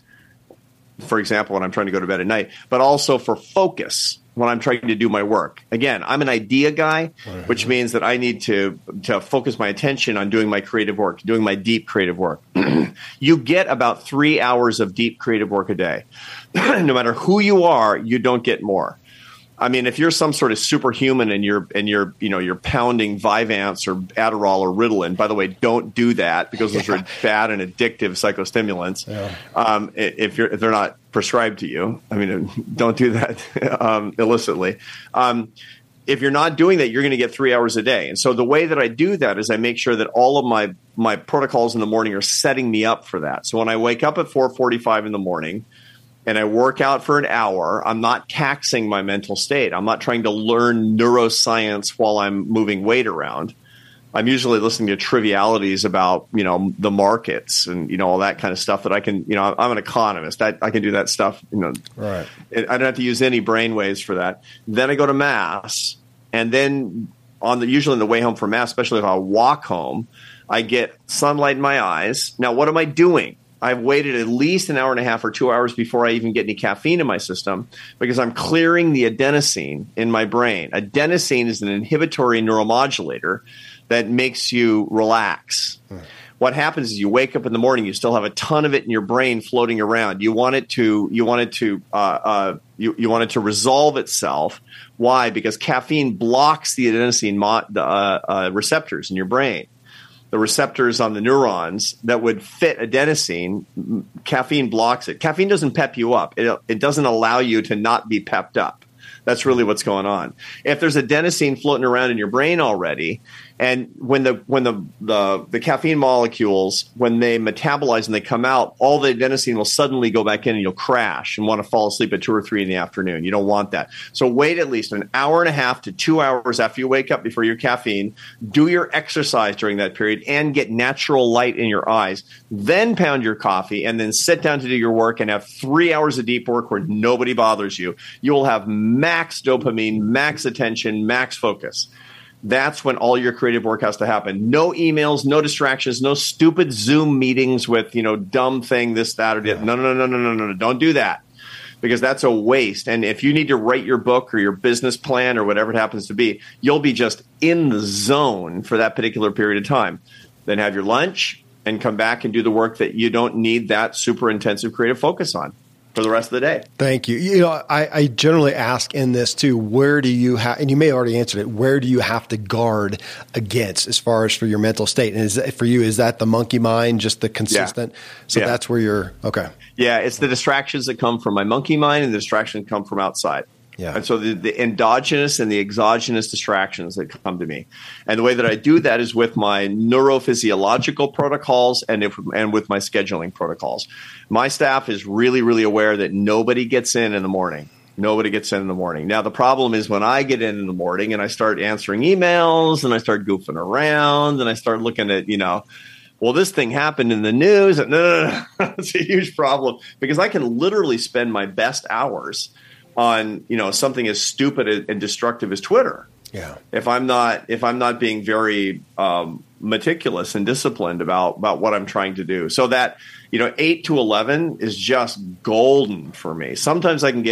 for example, when I'm trying to go to bed at night, but also for focus when I'm trying to do my work. Again, I'm an idea guy, mm-hmm. which means that I need to, to focus my attention on doing my creative work, doing my deep creative work. You get about three hours of deep creative work a day. No matter who you are, you don't get more. I mean, if you're some sort of superhuman and you're and you're you know you're pounding Vyvanse or Adderall or Ritalin, by the way, don't do that because those yeah. are bad and addictive psychostimulants. Yeah. Um, if you're if they're not prescribed to you, I mean, don't do that um, illicitly. Um, if you're not doing that, you're going to get three hours a day. And so the way that I do that is I make sure that all of my my protocols in the morning are setting me up for that. So when I wake up at four forty-five in the morning, and I work out for an hour, I'm not taxing my mental state. I'm not trying to learn neuroscience while I'm moving weight around. I'm usually listening to trivialities about, you know, the markets and, you know, all that kind of stuff that I can, you know, I'm an economist. I, I can do that stuff, you know. Right. I don't have to use any brain waves for that. Then I go to Mass, and then on the usually on the way home from Mass, especially if I walk home, I get sunlight in my eyes. Now, what am I doing? I've waited at least an hour and a half or two hours before I even get any caffeine in my system because I'm clearing the adenosine in my brain. Adenosine is an inhibitory neuromodulator that makes you relax. Hmm. What happens is you wake up in the morning, you still have a ton of it in your brain floating around. You want it to, you want it to, uh, uh, you, you want it to resolve itself. Why? Because caffeine blocks the adenosine mo- uh, uh, receptors in your brain. The receptors on the neurons that would fit adenosine, caffeine blocks it. Caffeine doesn't pep you up. It, it doesn't allow you to not be pepped up. That's really what's going on. If there's adenosine floating around in your brain already, and when the when the, the the caffeine molecules, when they metabolize and they come out, all the adenosine will suddenly go back in and you'll crash and want to fall asleep at two or three in the afternoon. You don't want that. So wait at least an hour and a half to two hours after you wake up before your caffeine. Do your exercise during that period and get natural light in your eyes. Then pound your coffee and then sit down to do your work and have three hours of deep work where nobody bothers you. You will have max dopamine, max attention, max focus. That's when all your creative work has to happen. No emails, no distractions, no stupid Zoom meetings with, you know, dumb thing, this, that, or that. No, no, no, no, no, no, no. Don't do that because that's a waste. And if you need to write your book or your business plan or whatever it happens to be, you'll be just in the zone for that particular period of time. Then have your lunch and come back and do the work that you don't need that super intensive creative focus on for the rest of the day. Thank you. You know, I, I generally ask in this too, where do you have, and you may have already answered it, where do you have to guard against as far as for your mental state? And is that, for you, is that the monkey mind, just the consistent? Yeah. So yeah. That's where you're, okay. Yeah, it's the distractions that come from my monkey mind and the distractions come from outside. Yeah. And so the, the endogenous and the exogenous distractions that come to me. And the way that I do that is with my neurophysiological protocols and if, and with my scheduling protocols. My staff is really, really aware that nobody gets in in the morning. Nobody gets in in the morning. Now, the problem is when I get in in the morning and I start answering emails and I start goofing around and I start looking at, you know, well, this thing happened in the news. No, no, no. It's a huge problem because I can literally spend my best hours on, you know, something as stupid and destructive as Twitter. Yeah. If I'm not, if I'm not being very um, meticulous and disciplined about about what I'm trying to do, so that, you know, eight to eleven is just golden for me. Sometimes I can get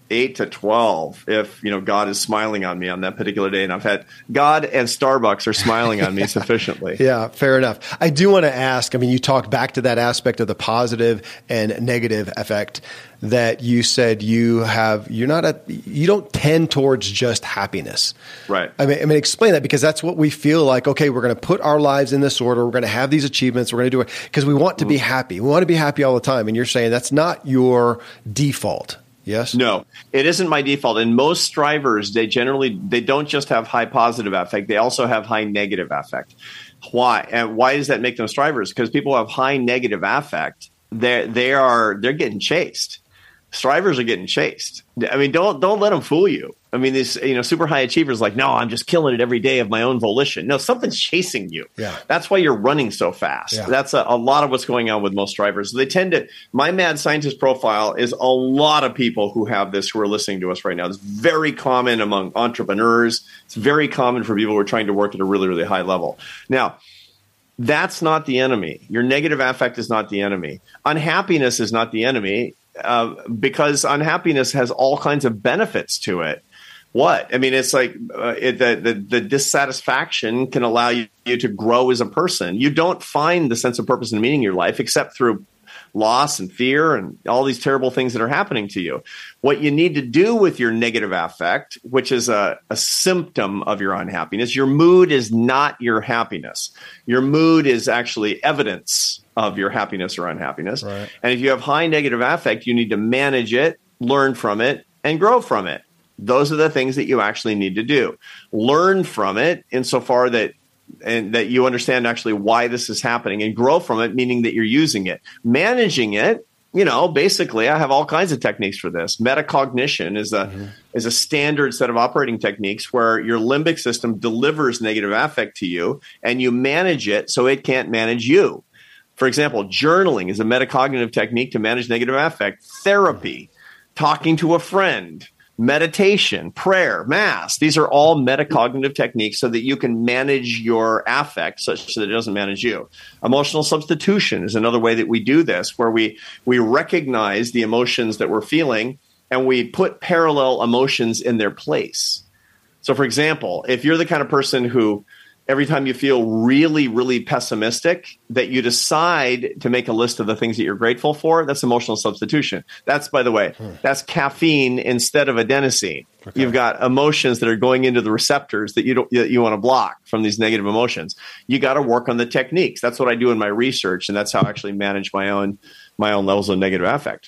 eight to twelve if, you know, God is smiling on me on that particular day. And I've had God and Starbucks are smiling on me sufficiently. Yeah, fair enough. I do want to ask, I mean, you talked back to that aspect of the positive and negative effect that you said you have, you're not a, you don't tend towards just happiness. Right. I mean, I mean, explain that, because that's what we feel like, okay, we're going to put our lives in this order. We're going to have these achievements. We're going to do it because we want to be happy. We want to be happy all the time. And you're saying that's not your default. Yes? No, it isn't my default. And most strivers, they generally, they don't just have high positive affect. They also have high negative affect. Why? And why does that make them strivers? Because people who have high negative affect, they they are, they're getting chased. Strivers are getting chased. I mean, don't don't let them fool you. I mean, these, you know, super high achievers like, no, I'm just killing it every day of my own volition. No, something's chasing you. Yeah. That's why you're running so fast. Yeah. That's a, a lot of what's going on with most strivers. They tend to, my mad scientist profile is a lot of people who have this, who are listening to us right now. It's very common among entrepreneurs. It's very common for people who are trying to work at a really, really high level. Now, that's not the enemy. Your negative affect is not the enemy. Unhappiness is not the enemy. Uh, because unhappiness has all kinds of benefits to it. What? I mean, it's like uh, it, the, the the dissatisfaction can allow you, you to grow as a person. You don't find the sense of purpose and meaning in your life except through loss and fear and all these terrible things that are happening to you. What you need to do with your negative affect, which is a, a symptom of your unhappiness, your mood is not your happiness. Your mood is actually evidence of your happiness or unhappiness. Right. And if you have high negative affect, you need to manage it, learn from it, and grow from it. Those are the things that you actually need to do. Learn from it insofar that and that you understand actually why this is happening, and grow from it, meaning that you're using it. Managing it, you know, basically, I have all kinds of techniques for this. Metacognition is a mm-hmm. is a standard set of operating techniques where your limbic system delivers negative affect to you, and you manage it so it can't manage you. For example, journaling is a metacognitive technique to manage negative affect. Therapy, talking to a friend, meditation, prayer, mass. These are all metacognitive techniques so that you can manage your affect such that it doesn't manage you. Emotional substitution is another way that we do this, where we, we recognize the emotions that we're feeling and we put parallel emotions in their place. So, for example, if you're the kind of person who every time you feel really, really pessimistic, that you decide to make a list of the things that you're grateful for, that's emotional substitution. That's, by the way, hmm. that's caffeine instead of adenosine. Okay. You've got emotions that are going into the receptors that you don't, that you want to block from these negative emotions. You got to work on the techniques. That's what I do in my research, and that's how I actually manage my own my own levels of negative affect.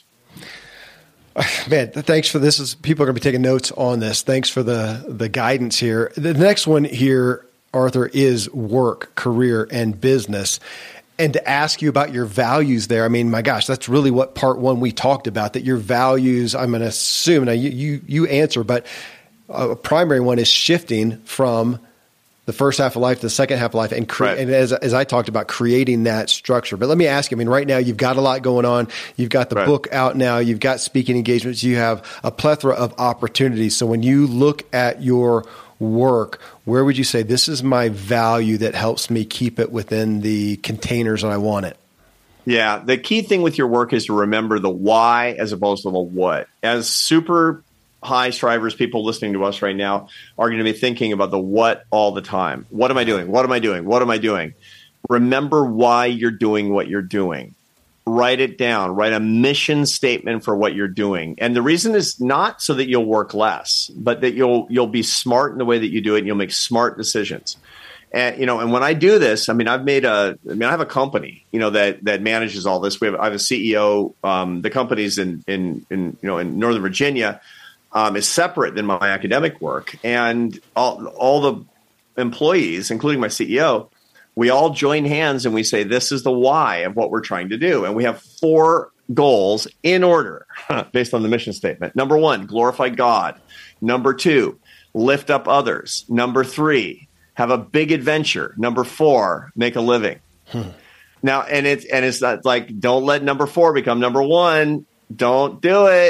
Man, thanks for this. Is people are going to be taking notes on this. Thanks for the the guidance here. The next one here, Arthur, is work, career, and business. And to ask you about your values there, I mean, my gosh, that's really what part one we talked about, that your values, I'm going to assume, now you, you, you answer, but a primary one is shifting from the first half of life to the second half of life, and, cre- right. and as, as I talked about, creating that structure. But let me ask you, I mean, right now you've got a lot going on. You've got the right. book out now. You've got speaking engagements. You have a plethora of opportunities. So when you look at your work, where would you say this is my value that helps me keep it within the containers that I want it? Yeah, the key thing with your work is to remember the why as opposed to the what. As super high strivers, people listening to us right now are going to be thinking about the what all the time. What am I doing? What am I doing? What am I doing? Remember why you're doing what you're doing. Write it down. Write a mission statement for what you're doing. And the reason is not so that you'll work less, but that you'll you'll be smart in the way that you do it, and you'll make smart decisions. And you know, and when I do this, I mean, I've made a, I mean, I have a company, you know, that that manages all this. We have, I have a C E O. Um, the company's in in in you know in Northern Virginia, um, is separate than my academic work, and all all the employees, including my C E O, we all join hands and we say, this is the why of what we're trying to do. And we have four goals in order based on the mission statement. Number one, glorify God. Number two, lift up others. Number three, have a big adventure. Number four, make a living. Hmm. Now, and it's, and it's not like, don't let number four become number one. Don't do it.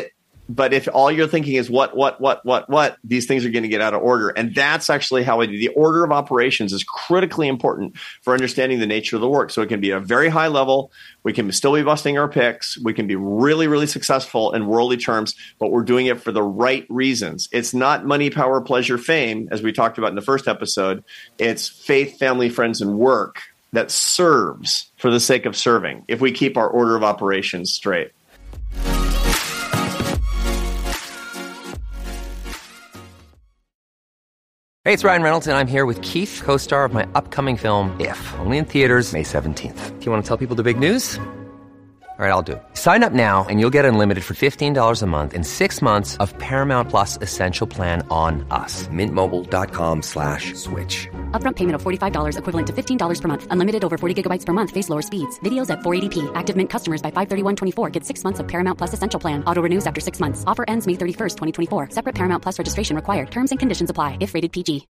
But if all you're thinking is what, what, what, what, what, these things are going to get out of order. And that's actually how I do. The order of operations is critically important for understanding the nature of the work. So it can be a very high level. We can still be busting our picks. We can be really, really successful in worldly terms, but we're doing it for the right reasons. It's not money, power, pleasure, fame, as we talked about in the first episode. It's faith, family, friends, and work that serves for the sake of serving if we keep our order of operations straight. Hey, it's Ryan Reynolds, and I'm here with Keith, co-star of my upcoming film, If, only in theaters May seventeenth. Do you want to tell people the big news? All right, I'll do it. Sign up now and you'll get unlimited for fifteen dollars a month and six months of Paramount Plus Essential Plan on us. Mint Mobile dot com slash switch. Upfront payment of forty-five dollars equivalent to fifteen dollars per month. Unlimited over forty gigabytes per month. Face lower speeds. Videos at four eighty p. Active Mint customers by five thirty-one twenty-four get six months of Paramount Plus Essential Plan. Auto renews after six months. Offer ends May thirty-first, twenty twenty-four. Separate Paramount Plus registration required. Terms and conditions apply if rated P G.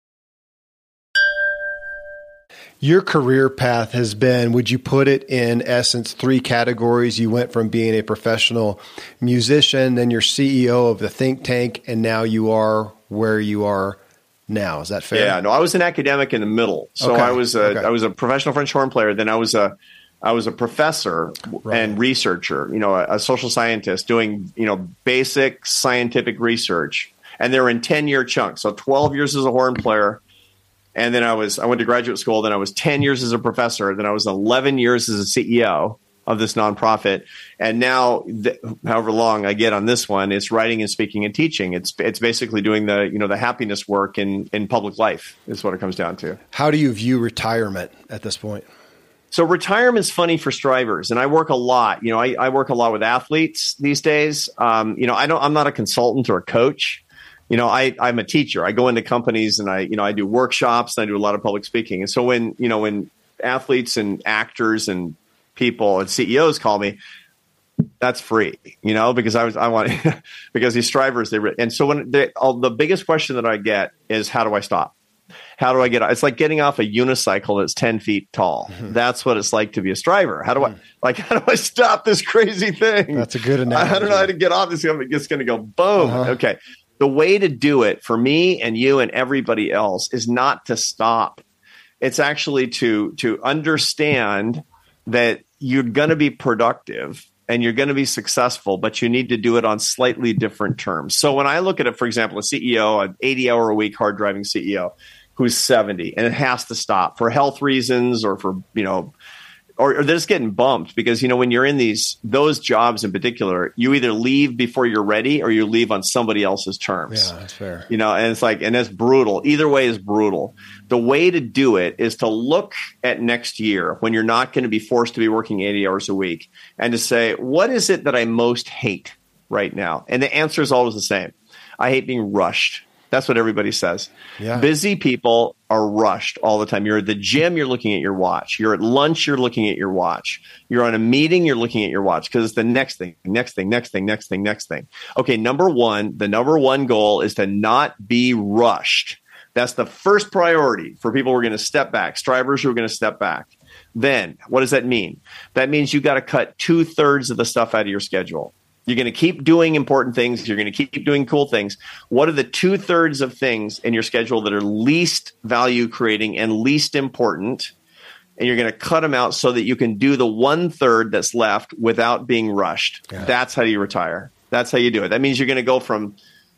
Your career path has been, would you put it in essence, three categories? You went from being a professional musician, then you're C E O of the think tank, and now you are where you are now. Is that fair? Yeah, no, I was an academic in the middle. So okay. I was a, okay. I was a professional French horn player. Then I was a I was a professor right. and researcher, you know, a, a social scientist doing, you know, basic scientific research. And they were in ten-year chunks. So twelve years as a horn player. And then I was, I went to graduate school. Then I was ten years as a professor. Then I was eleven years as a C E O of this nonprofit. And now, th- however long I get on this one, it's writing and speaking and teaching. It's it's basically doing the, you know, the happiness work in, in public life is what it comes down to. How do you view retirement at this point? So retirement's funny for strivers, and I work a lot. You know, I, I work a lot with athletes these days. Um, you know, I don't, I'm not a consultant or a coach. You know, I, I'm a teacher. I go into companies and I, you know, I do workshops and I do a lot of public speaking. And so when, you know, when athletes and actors and people and C E Os call me, that's free, you know, because I was, I want, because these strivers, they, and so when they, all, the biggest question that I get is, how do I stop? How do I get, it's like getting off a unicycle that's ten feet tall. Mm-hmm. That's what it's like to be a striver. How do I, like, how do I stop this crazy thing? That's a good analogy. I don't know how to get off this. It's going to go boom. Uh-huh. Okay. The way to do it for me and you and everybody else is not to stop. It's actually to to understand that you're going to be productive and you're going to be successful, but you need to do it on slightly different terms. So when I look at it, for example, a C E O, an eighty hour a week hard driving C E O who's seventy and it has to stop for health reasons or for, you know, Or, or they're just getting bumped because, you know, when you're in these, those jobs in particular, you either leave before you're ready or you leave on somebody else's terms. Yeah, that's fair. You know, and it's like, and it's brutal. Either way is brutal. The way to do it is to look at next year when you're not going to be forced to be working eighty hours a week and to say, what is it that I most hate right now? And the answer is always the same. I hate being rushed. That's what everybody says. Yeah. Busy people are rushed all the time. You're at the gym, you're looking at your watch. You're at lunch, you're looking at your watch. You're on a meeting, you're looking at your watch because it's the next thing, next thing, next thing, next thing, next thing. Okay, number one, the number one goal is to not be rushed. That's the first priority for people who are going to step back, strivers who are going to step back. Then, what does that mean? That means you got to cut two thirds of the stuff out of your schedule. You're going to keep doing important things. You're going to keep doing cool things. What are the two thirds of things in your schedule that are least value creating and least important? And you're going to cut them out so that you can do the one third that's left without being rushed. Yeah. That's how you retire. That's how you do it. That means you're going to go from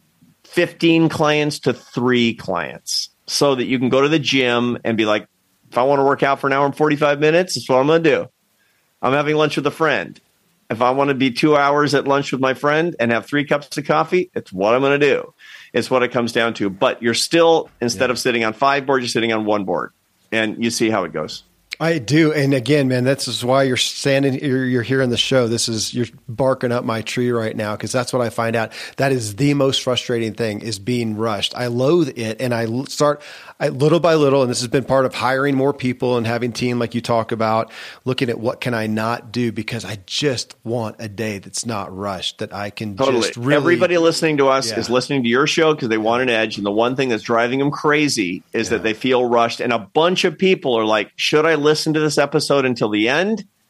fifteen clients to three clients so that you can go to the gym and be like, if I want to work out for an hour and forty-five minutes, that's what I'm going to do. I'm having lunch with a friend. If I want to be two hours at lunch with my friend and have three cups of coffee, it's what I'm going to do. It's what it comes down to. But you're still, instead yeah. of sitting on five boards, you're sitting on one board. And you see how it goes. I do. And again, man, that's why you're standing, you're, you're here on the show. This is, you're barking up my tree right now because that's what I find out. That is the most frustrating thing is being rushed. I loathe it. And I start I, little by little, and this has been part of hiring more people and having team like you talk about, looking at what can I not do because I just want a day that's not rushed, that I can totally. just really. Everybody listening to us yeah. is listening to your show because they want an edge. And the one thing that's driving them crazy is yeah. that they feel rushed. And a bunch of people are like, should I listen to this episode until the end?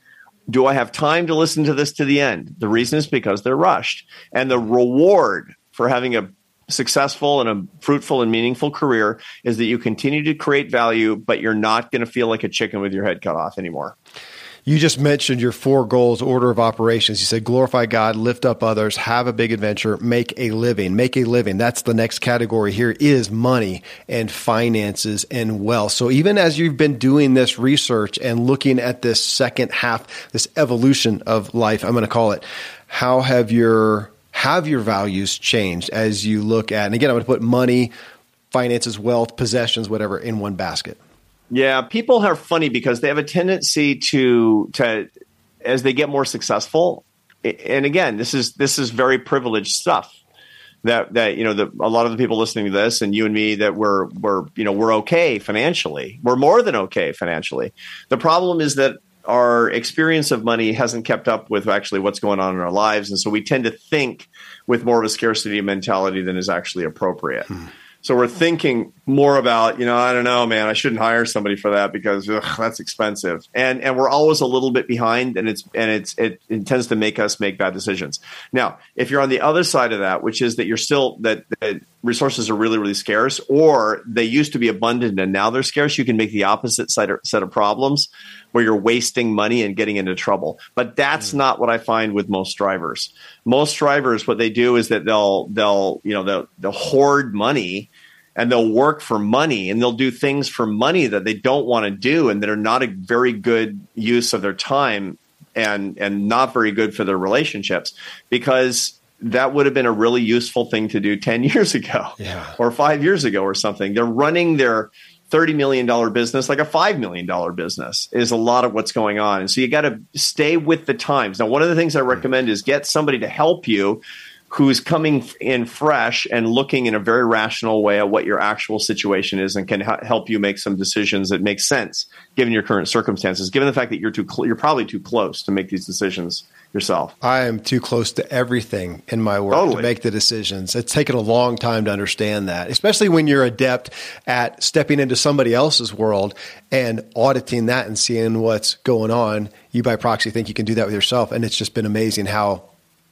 Do I have time to listen to this to the end? The reason is because they're rushed. And the reward for having a successful and a fruitful and meaningful career is that you continue to create value, but you're not going to feel like a chicken with your head cut off anymore. You just mentioned your four goals, order of operations. You said glorify God, lift up others, have a big adventure, make a living. Make a living. That's the next category here is money and finances and wealth. So even as you've been doing this research and looking at this second half, this evolution of life, I'm going to call it, how have your have your values changed as you look at, and again, I'm going to put money, finances, wealth, possessions, whatever, in one basket? Yeah, people are funny because they have a tendency to, to as they get more successful, and again, this is this is very privileged stuff. That that you know, the, a lot of the people listening to this, and you and me, that we're we're you know we're okay financially. We're more than okay financially. The problem is that our experience of money hasn't kept up with actually what's going on in our lives, and so we tend to think with more of a scarcity mentality than is actually appropriate. Hmm. So we're thinking more about, you know, I don't know, man, I shouldn't hire somebody for that because ugh, that's expensive. And and we're always a little bit behind, and it's and it's it, it tends to make us make bad decisions. Now, if you're on the other side of that, which is that you're still that, that resources are really, really scarce, or they used to be abundant and now they're scarce, you can make the opposite side of, set of problems where you're wasting money and getting into trouble. But that's mm. not what I find with most drivers. Most drivers, what they do is that they'll they'll you know they'll, they'll hoard money, and they'll work for money, and they'll do things for money that they don't want to do and that are not a very good use of their time and and not very good for their relationships, because that would have been a really useful thing to do ten years ago yeah. or five years ago or something. They're running their thirty million dollars business like a five million dollars business is a lot of what's going on. And so you got to stay with the times. Now, one of the things I recommend is get somebody to help you who's coming in fresh and looking in a very rational way at what your actual situation is and can ha- help you make some decisions that make sense given your current circumstances, given the fact that you're too cl- you're probably too close to make these decisions yourself. I am too close to everything in my work totally. to make the decisions. It's taken a long time to understand that, especially when you're adept at stepping into somebody else's world and auditing that and seeing what's going on. You by proxy think you can do that with yourself. And it's just been amazing how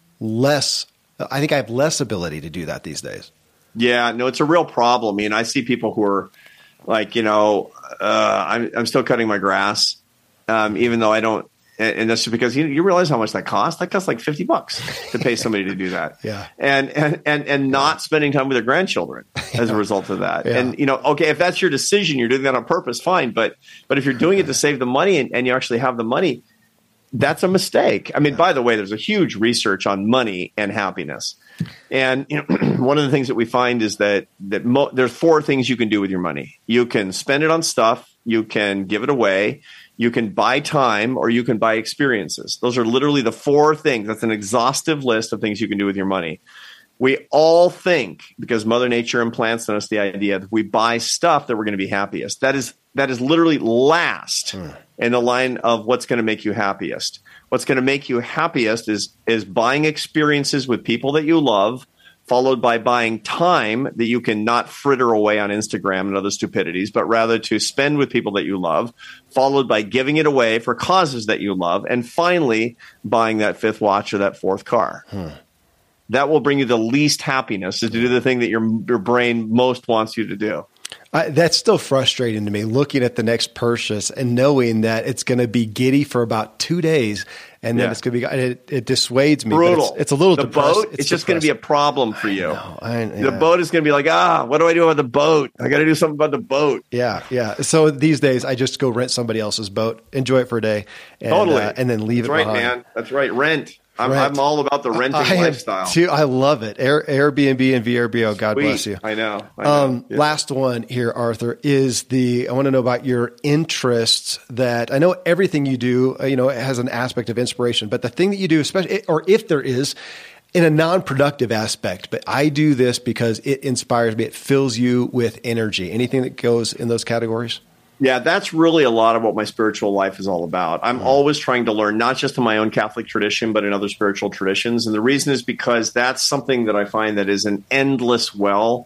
less I think I have less ability to do that these days. Yeah, no, it's a real problem. I mean, I see people who are like, you know, uh, I'm, I'm still cutting my grass, um, even though I don't. And, and that's just because you, you realize how much that costs. That costs like fifty bucks to pay somebody to do that. Yeah. And, and, and, and not spending time with their grandchildren as yeah. a result of that. Yeah. And, you know, okay, if that's your decision, you're doing that on purpose, fine. But, but if you're doing it to save the money and, and you actually have the money, that's a mistake. I mean, by the way, there's a huge research on money and happiness. And you know, one of the things that we find is that that mo- there's four things you can do with your money. You can spend it on stuff, you can give it away, you can buy time, or you can buy experiences. Those are literally the four things. That's an exhaustive list of things you can do with your money. We all think, because Mother Nature implants in us the idea that if we buy stuff that we're going to be happiest. That is that is literally last hmm. in the line of what's going to make you happiest. What's going to make you happiest is is buying experiences with people that you love, followed by buying time that you can not fritter away on Instagram and other stupidities, but rather to spend with people that you love, followed by giving it away for causes that you love, and finally buying that fifth watch or that fourth car. Hmm. That will bring you the least happiness, is to do the thing that your your brain most wants you to do. I, that's still frustrating to me, looking at the next purchase and knowing that it's going to be giddy for about two days, and then yeah. it's going to be it, it dissuades me. Brutal. It's, it's a little the depressed. boat. It's, it's just going to be a problem for you. I know, I, yeah. The boat is going to be like, ah, what do I do about the boat? I got to do something about the boat. Yeah, yeah. So these days, I just go rent somebody else's boat, enjoy it for a day, and, totally, uh, and then leave That's it right, behind. man. That's right. Rent. I'm, I'm all about the renting I lifestyle. Too, I love it. Air, Airbnb and V R B O. God Sweet. bless you. I know. I know. Um, yeah. Last one here, Arthur, is the, I want to know about your interests. That I know everything you do, you know, it has an aspect of inspiration, but the thing that you do, especially, or if there is, in a non-productive aspect, but I do this because it inspires me. It fills you with energy. Anything that goes in those categories? Yeah, that's really a lot of what my spiritual life is all about. I'm mm-hmm. always trying to learn, not just in my own Catholic tradition, but in other spiritual traditions. And the reason is because that's something that I find that is an endless well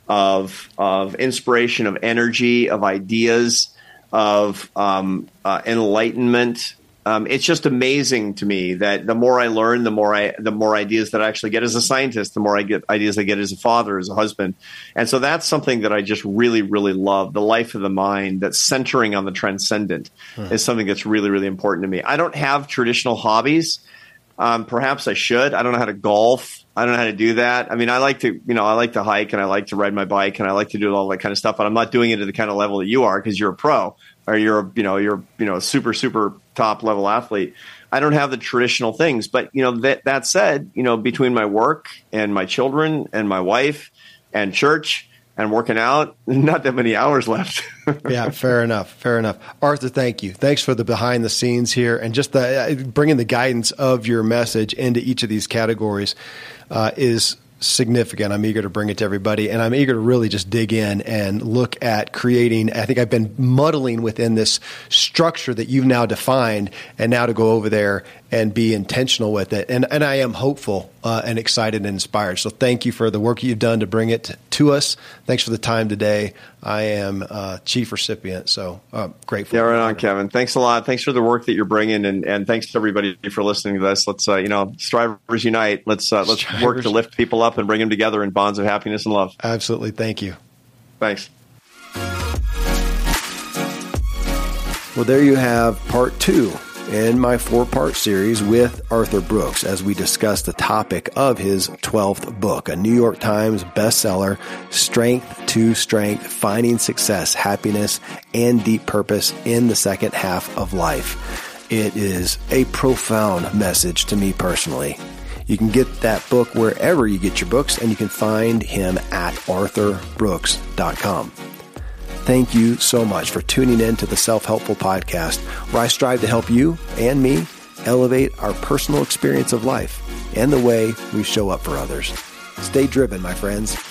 of of inspiration, of energy, of ideas, of um, uh, enlightenment, Um, it's just amazing to me that the more I learn, the more I, the more ideas that I actually get as a scientist, the more I get ideas I get as a father, as a husband. And so that's something that I just really, really love. The life of the mind that's centering on the transcendent hmm. is something that's really, really important to me. I don't have traditional hobbies. Um, perhaps I should. I don't know how to golf. I don't know how to do that. I mean, I like to, you know, I like to hike and I like to ride my bike and I like to do all that kind of stuff, but I'm not doing it at the kind of level that you are because you're a pro or you're, you know, you're, you know, a super, super top level athlete. I don't have the traditional things, but, you know, that, that said, you know, between my work and my children and my wife and church and working out, not that many hours left. Yeah, fair enough. Fair enough. Arthur, thank you. Thanks for the behind the scenes here and just the, uh, bringing the guidance of your message into each of these categories uh, is significant. I'm eager to bring it to everybody, and I'm eager to really just dig in and look at creating. I think I've been muddling within this structure that you've now defined, and now to go over there and be intentional with it. And and I am hopeful uh, and excited and inspired. So thank you for the work you've done to bring it to, to us. Thanks for the time today. I am uh, chief recipient, so uh, grateful. Yeah, right on, Kevin. Thanks a lot. Thanks for the work that you're bringing, and, and thanks to everybody for listening to this. Let's uh, you know, strivers unite. Let's uh, let's strivers. work to lift people up and bring them together in bonds of happiness and love. Absolutely. Thank you. Thanks. Well, there you have part two in my four-part series with Arthur Brooks as we discuss the topic of his twelfth book, a New York Times bestseller, Strength to Strength, Finding Success, Happiness, and Deep Purpose in the Second Half of Life. It is a profound message to me personally. You can get that book wherever you get your books, and you can find him at arthur brooks dot com. Thank you so much for tuning in to the Self-Helpful Podcast, where I strive to help you and me elevate our personal experience of life and the way we show up for others. Stay driven, my friends.